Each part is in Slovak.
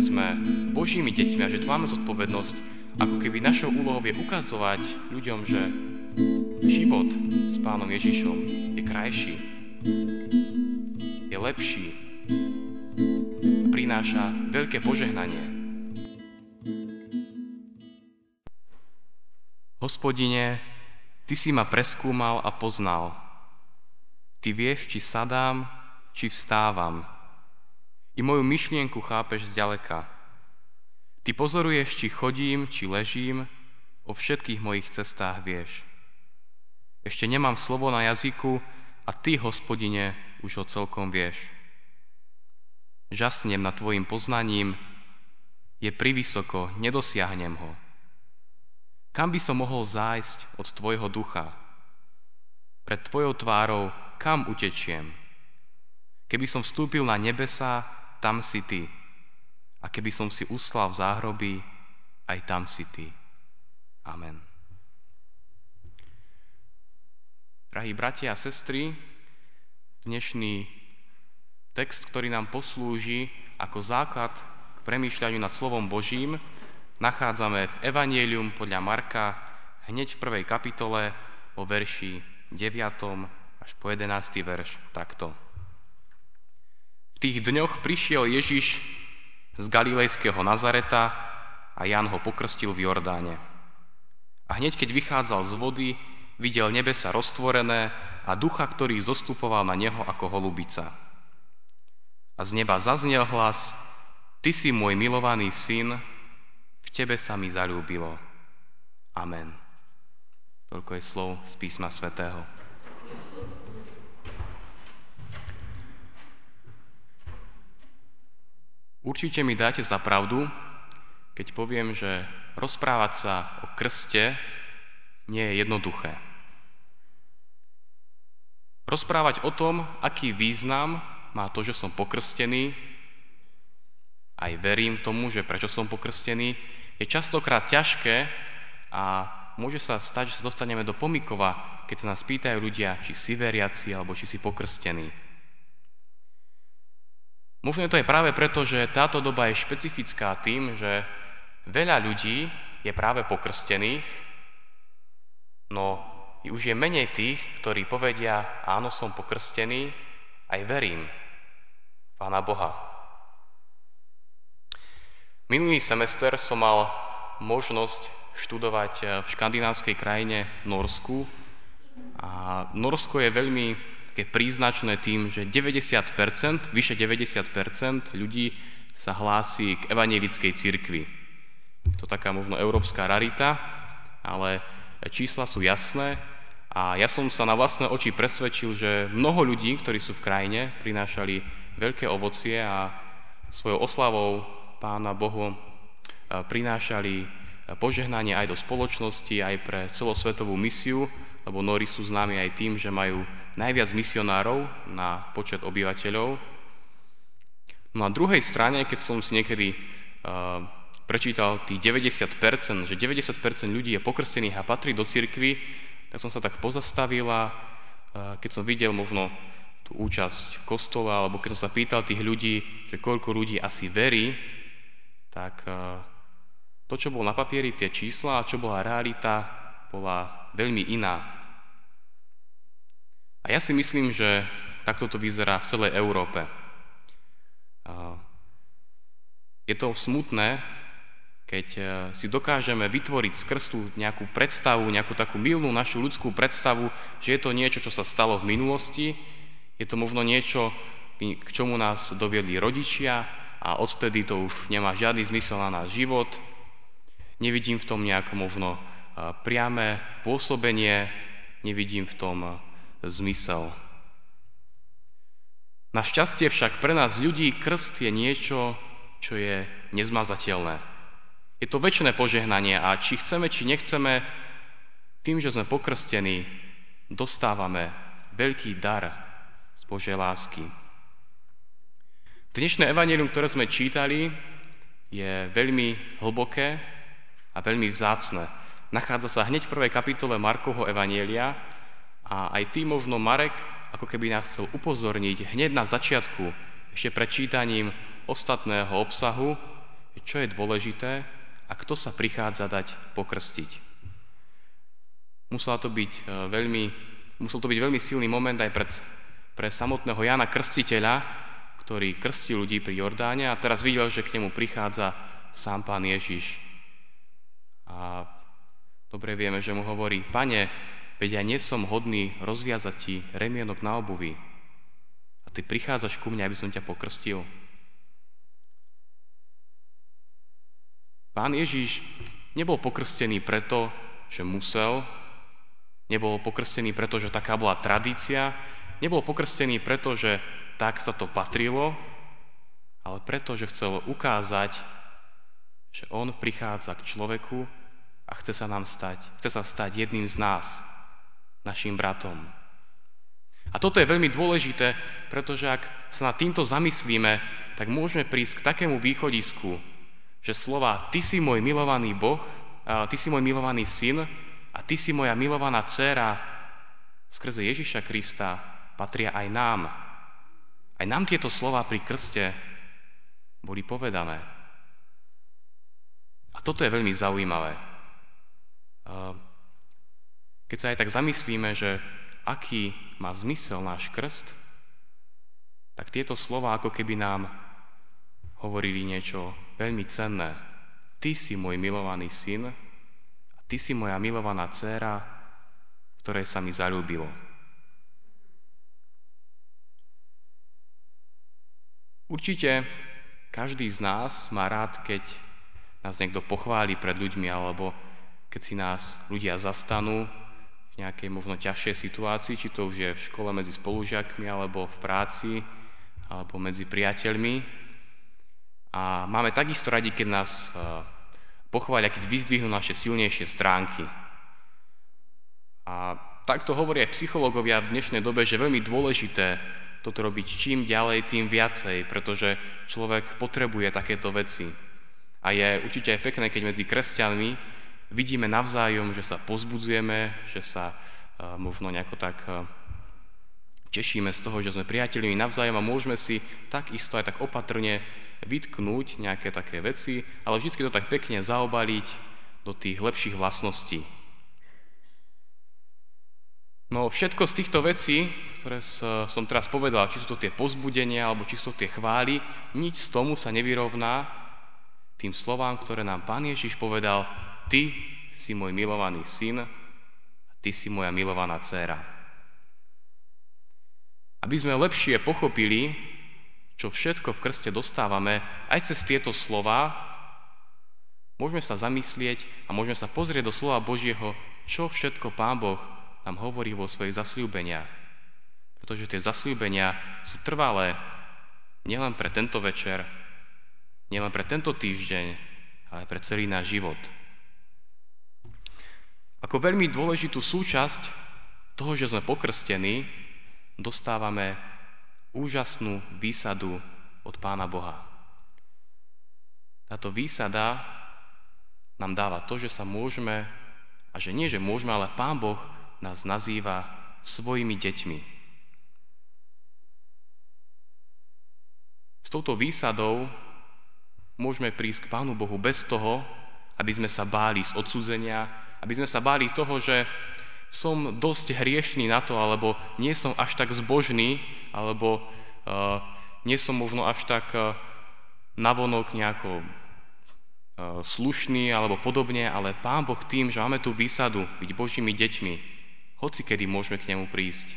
sme Božími deťmi a že tu máme zodpovednosť, ako keby našou úlohou je ukazovať ľuďom, že život s Pánom Ježišom je krajší, je lepší a prináša veľké požehnanie. Hospodine, Ty si ma preskúmal a poznal. Ty vieš, či sadám, či vstávam. I moju myšlienku chápeš zďaleka. Ty pozoruješ, či chodím, či ležím, o všetkých mojich cestách vieš. Ešte nemám slovo na jazyku a Ty, Hospodine, už ho celkom vieš. Žasnem nad Tvojim poznaním, je privysoko, nedosiahnem ho. Kam by som mohol zájsť od Tvojho ducha? Pred Tvojou tvárou kam utečiem? Keby som vstúpil na nebesá, tam si Ty. A keby som si uslal v záhrobí, aj tam si Ty. Amen. Drahí bratia a sestry, dnešný text, ktorý nám poslúži ako základ k premýšľaniu nad slovom Božím, nachádzame v Evanjelium podľa Marka hneď v 1. kapitole vo verši 9. až po 11. verš takto. V tých dňoch prišiel Ježiš z galilejského Nazareta a Ján ho pokrstil v Jordáne. A hneď keď vychádzal z vody, videl nebesa roztvorené a ducha, ktorý zostupoval na neho ako holubica. A z neba zaznel hlas: Ty si môj milovaný syn, v Tebe sa mi zaľúbilo. Amen. Toľko je slov z písma svätého. Určite mi dáte za pravdu, keď poviem, že rozprávať sa o krste nie je jednoduché. Rozprávať o tom, aký význam má to, že som pokrstený, aj verím tomu, že prečo som pokrstený, je častokrát ťažké a môže sa stať, že sa dostaneme do pomykova, keď sa nás pýtajú ľudia, či si veriaci alebo či si pokrstený. Možno je to aj práve preto, že táto doba je špecifická tým, že veľa ľudí je práve pokrstených, no už je menej tých, ktorí povedia: áno, som pokrstený, aj verím Pána Boha. Minulý semester som mal možnosť študovať v škandinávskej krajine Norsku a Norsko je veľmi také príznačné tým, že 90%, vyše 90% ľudí sa hlási k evanjelickej cirkvi. Je to taká možno európska rarita, ale čísla sú jasné a ja som sa na vlastné oči presvedčil, že mnoho ľudí, ktorí sú v krajine, prinášali veľké ovocie a svojou oslavou Pána Bohu prinášali požehnanie aj do spoločnosti, aj pre celosvetovú misiu, lebo Nóri sú známi aj tým, že majú najviac misionárov na počet obyvateľov. No na druhej strane, keď som si niekedy prečítal tých 90%, že 90% ľudí je pokrstených a patrí do cirkvi, tak som sa tak pozastavil a keď som videl možno tú účasť v kostole, alebo keď som sa pýtal tých ľudí, že koľko ľudí asi verí, tak to, čo bolo na papieri, tie čísla a čo bola realita, bola veľmi iná. A ja si myslím, že takto to vyzerá v celej Európe. Je to smutné, keď si dokážeme vytvoriť z krstu nejakú predstavu, nejakú takú mylnú našu ľudskú predstavu, že je to niečo, čo sa stalo v minulosti, je to možno niečo, k čomu nás doviedli rodičia, a odtedy to už nemá žiadny zmysel na náš život. Nevidím v tom nejako možno priame pôsobenie, nevidím v tom zmysel. Našťastie však pre nás ľudí krst je niečo, čo je nezmazateľné. Je to večné požehnanie a či chceme, či nechceme, tým, že sme pokrstení, dostávame veľký dar z Božej lásky. Dnešné evanjelium, ktoré sme čítali, je veľmi hlboké a veľmi vzácne. Nachádza sa hneď v 1. kapitole Markovho evanjelia a aj tým možno Marek ako keby nás chcel upozorniť hneď na začiatku, ešte pred čítaním ostatného obsahu, čo je dôležité a kto sa prichádza dať pokrstiť. Musel to byť veľmi silný moment aj pre samotného Jána Krstiteľa, ktorý krstil ľudí pri Jordáne a teraz videl, že k nemu prichádza sám Pán Ježiš. A dobre vieme, že mu hovorí: Pane, veď ja nie som hodný rozviazať ti remienok na obuvi. A ty prichádzaš ku mne, aby som ťa pokrstil. Pán Ježiš nebol pokrstený preto, že musel, nebol pokrstený preto, že taká bola tradícia, nebol pokrstený preto, že tak sa to patrilo, ale preto, že chcel ukázať, že on prichádza k človeku a chce sa stať jedným z nás, našim bratom. A toto je veľmi dôležité, pretože ak sa nad týmto zamyslíme, tak môžeme prísť k takému východisku, že slova Ty si môj milovaný Boh, Ty si môj milovaný syn a Ty si moja milovaná dcéra skrze Ježiša Krista patria aj nám. Aj nám tieto slova pri krste boli povedané. A toto je veľmi zaujímavé. Keď sa aj tak zamyslíme, že aký má zmysel náš krst, tak tieto slova ako keby nám hovorili niečo veľmi cenné. Ty si môj milovaný syn a ty si moja milovaná dcéra, ktorej sa mi zaľúbilo. Určite každý z nás má rád, keď nás niekto pochváli pred ľuďmi, alebo keď si nás ľudia zastanú v nejakej možno ťažšej situácii, či to už je v škole medzi spolužiakmi, alebo v práci, alebo medzi priateľmi. A máme takisto radi, keď nás pochvália, keď vyzdvihnú naše silnejšie stránky. A takto hovoria aj psychológovia v dnešnej dobe, že je veľmi dôležité toto robiť čím ďalej, tým viacej, pretože človek potrebuje takéto veci. A je určite aj pekné, keď medzi kresťanmi vidíme navzájom, že sa povzbudzujeme, že sa možno nejako tak tešíme z toho, že sme priateľmi navzájom a môžeme si takisto aj tak opatrne vytknúť nejaké také veci, ale vždy to tak pekne zaobaliť do tých lepších vlastností. No všetko z týchto vecí, ktoré som teraz povedal, či sú to tie povzbudenia, alebo či sú to tie chvály, nič z tomu sa nevyrovná tým slovám, ktoré nám Pán Ježiš povedal: Ty si môj milovaný syn a ty si moja milovaná dcéra. Aby sme lepšie pochopili, čo všetko v krste dostávame, aj cez tieto slová, môžeme sa zamyslieť a môžeme sa pozrieť do slova Božieho, čo všetko Pán Boh nám hovorí vo svojich zasľúbeniach. Pretože tie zasľúbenia sú trvalé nielen pre tento večer, nielen pre tento týždeň, ale pre celý náš život. Ako veľmi dôležitú súčasť toho, že sme pokrstení, dostávame úžasnú výsadu od Pána Boha. Táto výsada nám dáva to, že sa môžeme, a že nie, že môžeme, ale Pán Boh nás nazýva svojimi deťmi. S touto výsadou môžeme prísť k Pánu Bohu bez toho, aby sme sa báli z odsudzenia, aby sme sa báli toho, že som dosť hriešný na to, alebo nie som až tak zbožný, alebo nie som možno až tak navonok nejako slušný alebo podobne, ale Pán Boh tým, že máme tú výsadu byť Božími deťmi, hoci kedy môžeme k nemu prísť.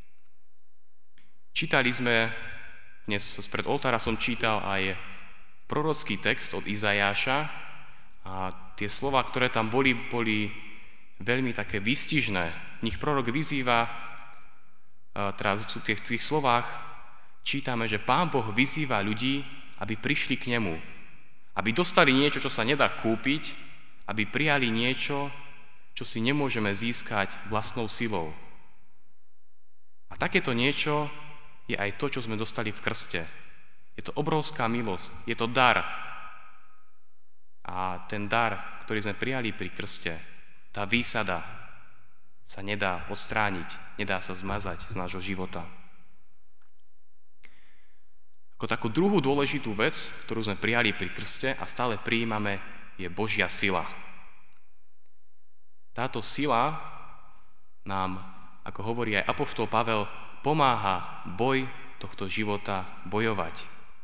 Čítali sme, dnes spred oltára som čítal aj prorocký text od Izajáša a tie slova, ktoré tam boli veľmi také výstižné. V nich prorok vyzýva, teraz v tých slovách čítame, že Pán Boh vyzýva ľudí, aby prišli k nemu, aby dostali niečo, čo sa nedá kúpiť, aby prijali niečo, čo si nemôžeme získať vlastnou silou. A takéto niečo je aj to, čo sme dostali v krste. Je to obrovská milosť, je to dar. A ten dar, ktorý sme prijali pri krste, tá výsada sa nedá odstrániť, nedá sa zmazať z nášho života. Ako takú druhú dôležitú vec, ktorú sme prijali pri krste a stále prijímame, je Božia sila. Táto sila nám, ako hovorí aj apoštol Pavel, pomáha boj tohto života bojovať.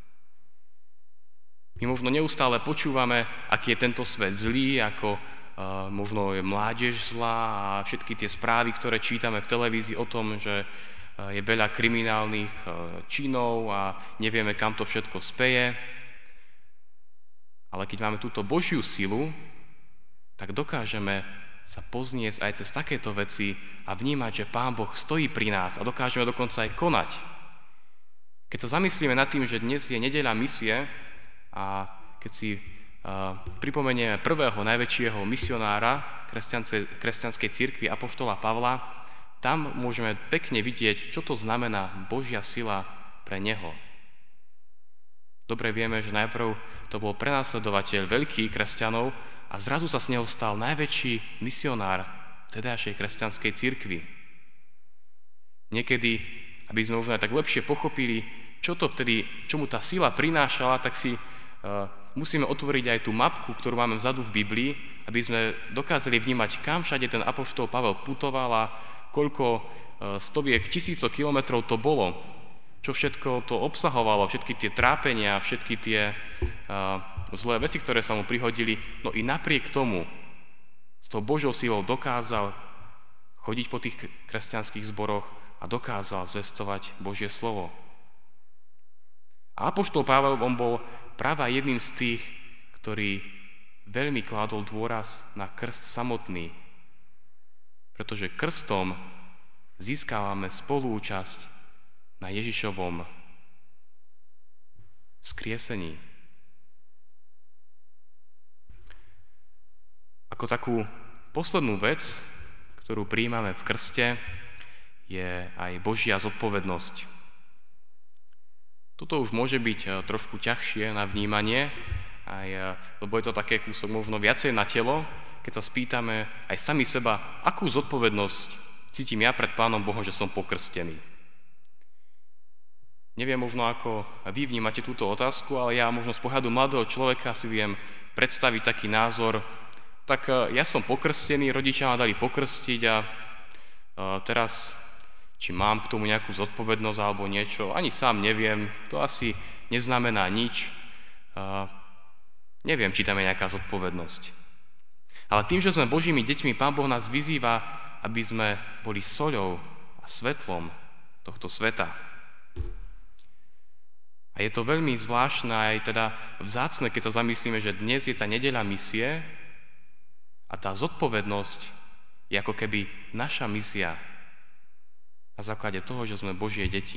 My možno neustále počúvame, aký je tento svet zlý, ako možno je mládež zlá a všetky tie správy, ktoré čítame v televízii o tom, že je veľa kriminálnych činov a nevieme, kam to všetko speje. Ale keď máme túto Božiu silu, tak dokážeme sa pozniesť aj cez takéto veci a vnímať, že Pán Boh stojí pri nás a dokážeme dokonca aj konať. Keď sa zamyslíme nad tým, že dnes je nedeľa misie a keď si pripomenieme prvého najväčšieho misionára kresťanskej cirkvi apoštola Pavla, tam môžeme pekne vidieť, čo to znamená Božia sila pre neho. Dobre vieme, že najprv to bol prenasledovateľ veľkých kresťanov a zrazu sa z neho stal najväčší misionár vtedajšej kresťanskej cirkvi. Niekedy, aby sme možno aj tak lepšie pochopili, čo mu tá sila prinášala, tak si musíme otvoriť aj tú mapku, ktorú máme vzadu v Biblii, aby sme dokázali vnímať, kam všade ten apoštol Pavel putoval a koľko stoviek, tisícok kilometrov to bolo, čo všetko to obsahovalo, všetky tie trápenia, všetky tie zlé veci, ktoré sa mu prihodili. No i napriek tomu s tou Božou silou dokázal chodiť po tých kresťanských zboroch a dokázal zvestovať Božie slovo. A apoštol Pavel, on bol práve jedným z tých, ktorý veľmi kládol dôraz na krst samotný, pretože krstom získávame spoluúčasť na Ježišovom vzkriesení. Ako takú poslednú vec, ktorú prijímame v krste, je aj Božia zodpovednosť. Toto už môže byť trošku ťažšie na vnímanie, lebo je to také kúsok možno viacej na telo, keď sa spýtame aj sami seba, akú zodpovednosť cítim ja pred Pánom Bohom, že som pokrstený. Neviem možno, ako vy vnímate túto otázku, ale ja možno z pohľadu mladého človeka si viem predstaviť taký názor, tak ja som pokrstený, rodičia ma dali pokrstiť a teraz, či mám k tomu nejakú zodpovednosť alebo niečo, ani sám neviem, to asi neznamená nič. Neviem, či tam je nejaká zodpovednosť. Ale tým, že sme Božími deťmi, Pán Boh nás vyzýva, aby sme boli soľou a svetlom tohto sveta. A je to veľmi zvláštne aj teda vzácne, keď sa zamyslíme, že dnes je tá nedeľa misie a tá zodpovednosť je ako keby naša misia na základe toho, že sme Božie deti.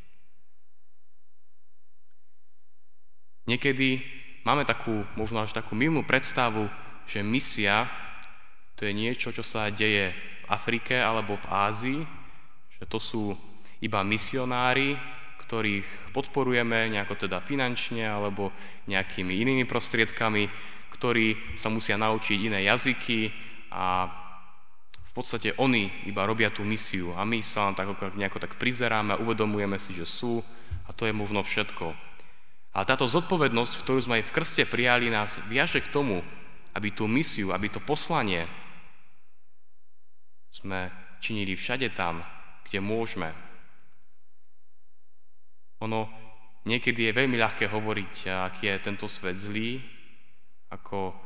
Niekedy máme možno až takú mylnú predstavu, že misia to je niečo, čo sa deje v Afrike alebo v Ázii, že to sú iba misionári, ktorých podporujeme nejako teda finančne alebo nejakými inými prostriedkami, ktorí sa musia naučiť iné jazyky a v podstate oni iba robia tú misiu a my sa tak nejako tak prizeráme a uvedomujeme si, že sú a to je možno všetko. Ale táto zodpovednosť, ktorú sme aj v krste prijali, nás viaže k tomu, aby tú misiu, aby to poslanie sme činili všade tam, kde môžeme. Ono niekedy je veľmi ľahké hovoriť, aký je tento svet zlý, ako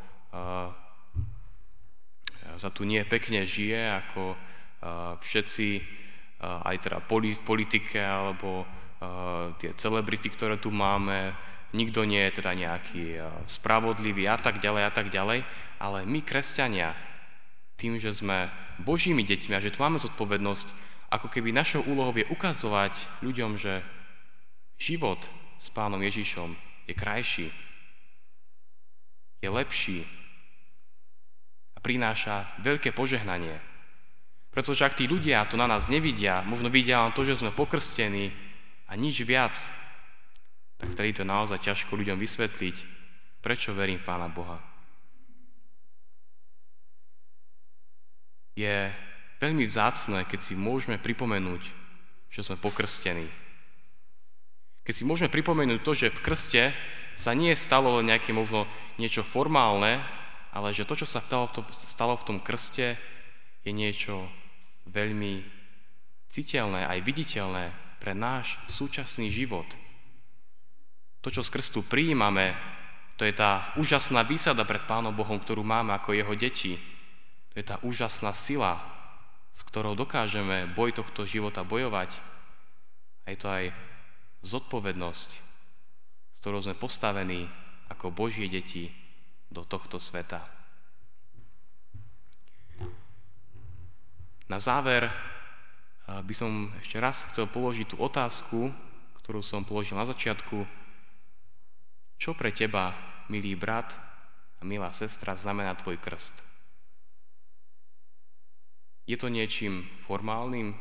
sa tu nie pekne žije, ako všetci, aj teda politike alebo tie celebrity, ktoré tu máme, nikto nie je teda nejaký spravodlivý a tak ďalej, ale my, kresťania, tým, že sme Božími deťmi a že tu máme zodpovednosť, ako keby našou úlohou je ukazovať ľuďom, že život s Pánom Ježišom je krajší, je lepší a prináša veľké požehnanie. Pretože ak tí ľudia to na nás nevidia, možno vidia len to, že sme pokrstení a nič viac, tak vtedy to naozaj ťažko ľuďom vysvetliť, prečo verím v Pána Boha. Je veľmi vzácne, keď si môžeme pripomenúť, že sme pokrstení. Keď si môžeme pripomenúť to, že v krste sa nie stalo len nejaké možno niečo formálne, ale že to, čo sa stalo v tom krste, je niečo veľmi citeľné, aj viditeľné pre náš súčasný život. To, čo z krstu prijímame, to je tá úžasná výsada pred Pánom Bohom, ktorú máme ako jeho deti. To je tá úžasná sila, s ktorou dokážeme boj tohto života bojovať. A je to aj zodpovednosť, s ktorou sme postavení ako Božie deti do tohto sveta. Na záver by som ešte raz chcel položiť tú otázku, ktorú som položil na začiatku. Čo pre teba, milý brat a milá sestra, znamená tvoj krst? Je to niečím formálnym?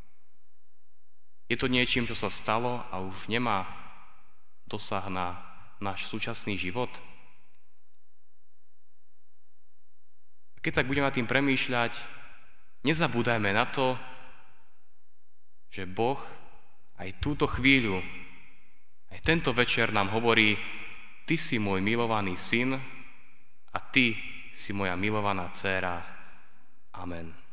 Je to niečím, čo sa stalo a už nemá dosah na náš súčasný život? Keď tak budeme nad tým premýšľať, nezabúdajme na to, že Boh aj túto chvíľu, aj tento večer nám hovorí: Ty si môj milovaný syn a ty si moja milovaná dcéra. Amen.